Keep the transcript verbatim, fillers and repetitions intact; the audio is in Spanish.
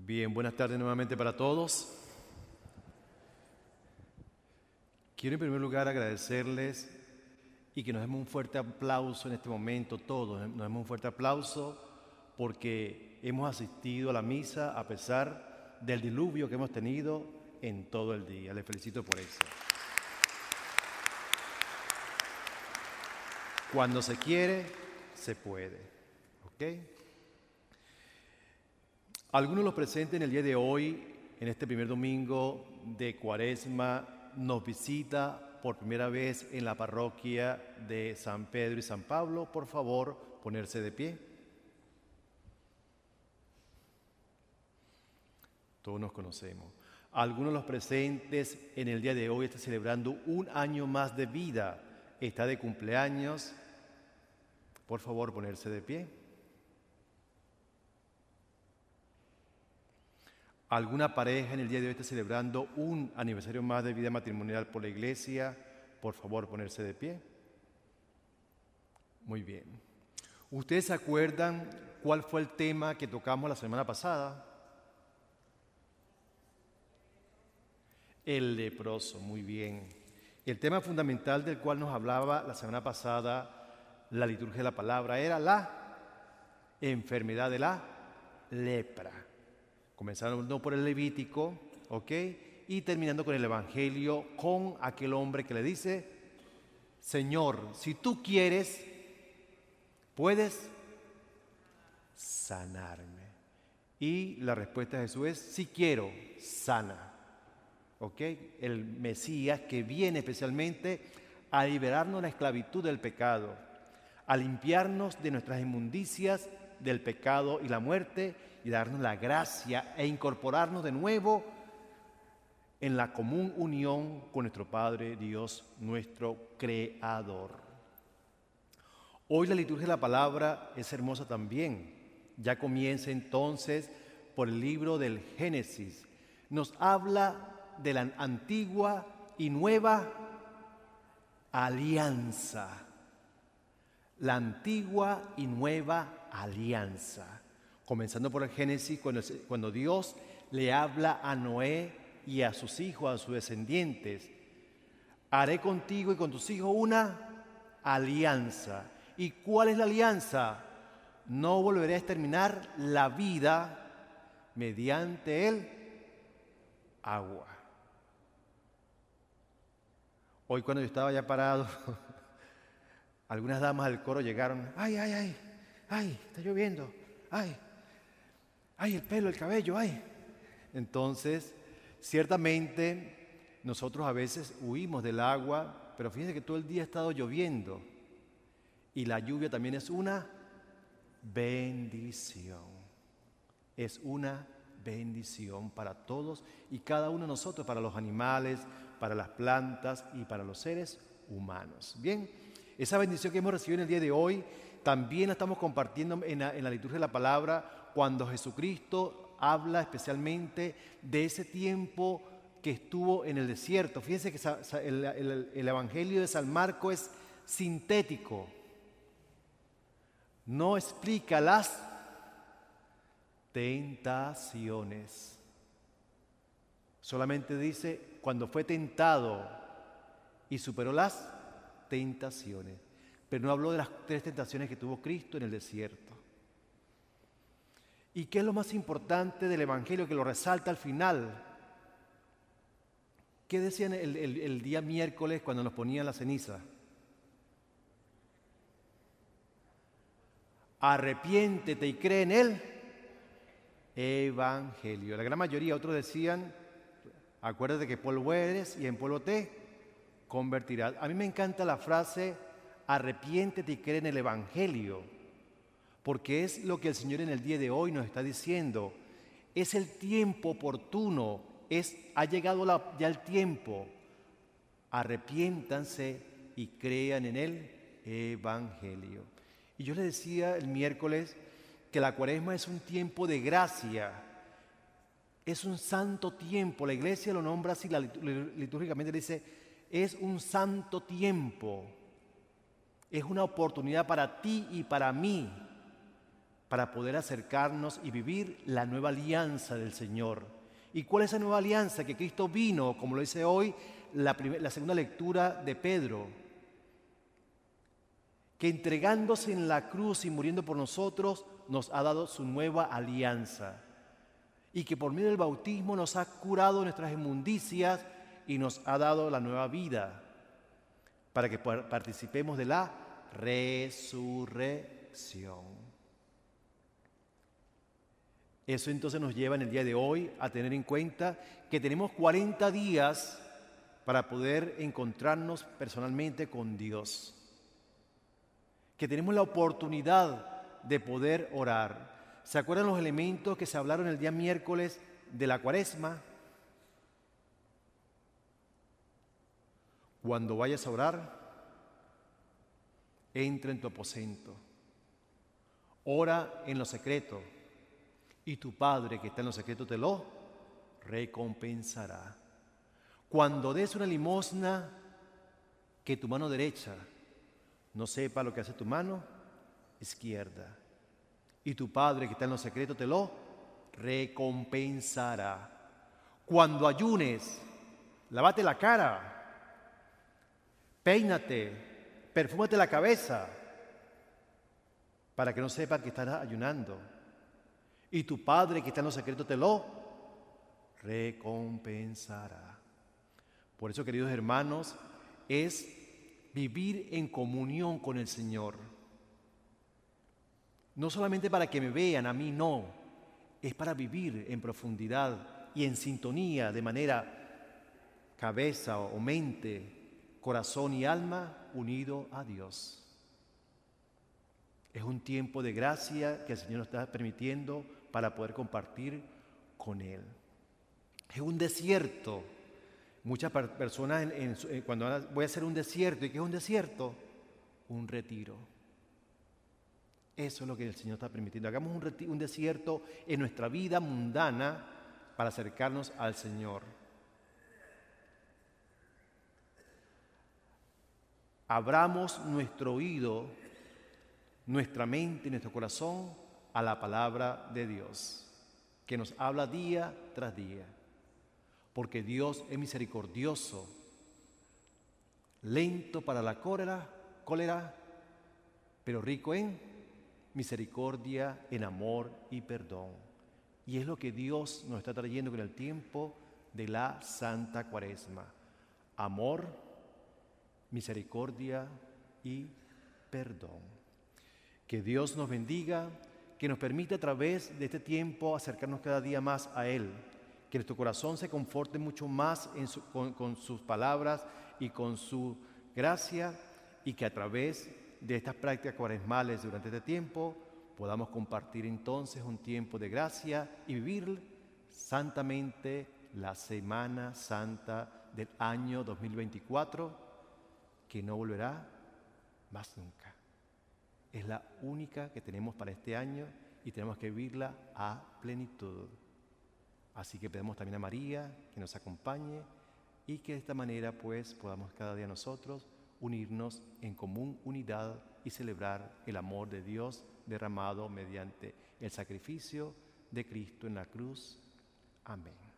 Bien, buenas tardes nuevamente para todos. Quiero en primer lugar agradecerles y que nos demos un fuerte aplauso en este momento, todos, nos demos un fuerte aplauso porque hemos asistido a la misa a pesar del diluvio que hemos tenido en todo el día. Les felicito por eso. Cuando se quiere, se puede. ¿Ok? Algunos de los presentes en el día de hoy, en este primer domingo de Cuaresma, nos visita por primera vez en la parroquia de San Pedro y San Pablo. Por favor, ponerse de pie. Todos nos conocemos. Algunos de los presentes en el día de hoy están celebrando un año más de vida. Está de cumpleaños. Por favor, ponerse de pie. ¿Alguna pareja en el día de hoy está celebrando un aniversario más de vida matrimonial por la iglesia? Por favor, ponerse de pie. Muy bien. ¿Ustedes se acuerdan cuál fue el tema que tocamos la semana pasada? El leproso, muy bien. El tema fundamental del cual nos hablaba la semana pasada la liturgia de la palabra era la enfermedad de la lepra. Comenzando por el Levítico, ¿ok? Y terminando con el Evangelio, con aquel hombre que le dice: Señor, si tú quieres, puedes sanarme. Y la respuesta de Jesús es: sí quiero, sana. ¿Ok? El Mesías que viene especialmente a liberarnos de la esclavitud del pecado, a limpiarnos de nuestras inmundicias del pecado y la muerte, y darnos la gracia e incorporarnos de nuevo en la común unión con nuestro Padre Dios, nuestro Creador. Hoy la liturgia de la palabra es hermosa también. Ya comienza entonces por el libro del Génesis. Nos habla de la antigua y nueva alianza. La antigua y nueva alianza. Comenzando por el Génesis, cuando, cuando Dios le habla a Noé y a sus hijos, a sus descendientes: haré contigo y con tus hijos una alianza. ¿Y cuál es la alianza? No volveré a exterminar la vida mediante el agua. Hoy cuando yo estaba ya parado, algunas damas del coro llegaron: ay, ay, ay, ay, está lloviendo, ay, ay, el pelo, el cabello, ay. Entonces, ciertamente, nosotros a veces huimos del agua, pero fíjense que todo el día ha estado lloviendo. Y la lluvia también es una bendición. Es una bendición para todos y cada uno de nosotros, para los animales, para las plantas y para los seres humanos. Bien, esa bendición que hemos recibido en el día de hoy, también la estamos compartiendo en la, en la liturgia de la palabra, cuando Jesucristo habla especialmente de ese tiempo que estuvo en el desierto. Fíjense que el, el, el Evangelio de San Marcos es sintético. No explica las tentaciones. Solamente dice cuando fue tentado y superó las tentaciones. Pero no habló de las tres tentaciones que tuvo Cristo en el desierto. ¿Y qué es lo más importante del Evangelio que lo resalta al final? ¿Qué decían el, el, el día miércoles cuando nos ponían la ceniza? Arrepiéntete y cree en el Evangelio. La gran mayoría, otros decían: acuérdate que polvo eres y en polvo te convertirás. A mí me encanta la frase: arrepiéntete y cree en el Evangelio, porque es lo que el Señor en el día de hoy nos está diciendo. Es el tiempo oportuno, es, ha llegado la, ya el tiempo. Arrepiéntanse y crean en el Evangelio. Y yo les decía el miércoles que la Cuaresma es un tiempo de gracia, es un santo tiempo. La Iglesia lo nombra así, la, litúrgicamente dice: es un santo tiempo, es una oportunidad para ti y para mí, para poder acercarnos y vivir la nueva alianza del Señor. ¿Y cuál es esa nueva alianza? Que Cristo vino, como lo dice hoy la, primer, la segunda lectura de Pedro, que entregándose en la cruz y muriendo por nosotros, nos ha dado su nueva alianza. Y que por medio del bautismo nos ha curado nuestras inmundicias y nos ha dado la nueva vida, para que participemos de la resurrección. Eso entonces nos lleva en el día de hoy a tener en cuenta que tenemos cuarenta días para poder encontrarnos personalmente con Dios. Que tenemos la oportunidad de poder orar. ¿Se acuerdan los elementos que se hablaron el día miércoles de la Cuaresma? Cuando vayas a orar, entra en tu aposento, ora en lo secreto, y tu Padre que está en lo secreto te lo recompensará. Cuando des una limosna, que tu mano derecha no sepa lo que hace tu mano izquierda, y tu Padre que está en lo secreto te lo recompensará. Cuando ayunes, lávate la cara, peínate, perfúmate la cabeza, para que no sepa que estás ayunando. Y tu Padre que está en lo secreto te lo recompensará. Por eso, queridos hermanos, es vivir en comunión con el Señor. No solamente para que me vean, a mí no. Es para vivir en profundidad y en sintonía, de manera cabeza o mente, corazón y alma unido a Dios. Es un tiempo de gracia que el Señor nos está permitiendo para poder compartir con Él. Es un desierto. Muchas personas en, en, en, cuando voy a hacer un desierto, ¿y qué es un desierto? Un retiro. Eso es lo que el Señor está permitiendo. Hagamos un, reti- un desierto en nuestra vida mundana para acercarnos al Señor. Abramos nuestro oído, nuestra mente y nuestro corazón a la palabra de Dios, que nos habla día tras día. Porque Dios es misericordioso, lento para la cólera, cólera, pero rico en misericordia, en amor y perdón. Y es lo que Dios nos está trayendo con el tiempo de la Santa Cuaresma. Amor, misericordia y perdón. Que Dios nos bendiga, que nos permita a través de este tiempo acercarnos cada día más a Él. Que nuestro corazón se conforte mucho más en su, con, con sus palabras y con su gracia, y que a través de estas prácticas cuaresmales durante este tiempo podamos compartir entonces un tiempo de gracia y vivir santamente la Semana Santa del año dos mil veinticuatro, que no volverá más nunca. Es la única que tenemos para este año y tenemos que vivirla a plenitud. Así que pedimos también a María que nos acompañe y que de esta manera pues podamos cada día nosotros unirnos en común unidad y celebrar el amor de Dios derramado mediante el sacrificio de Cristo en la cruz. Amén.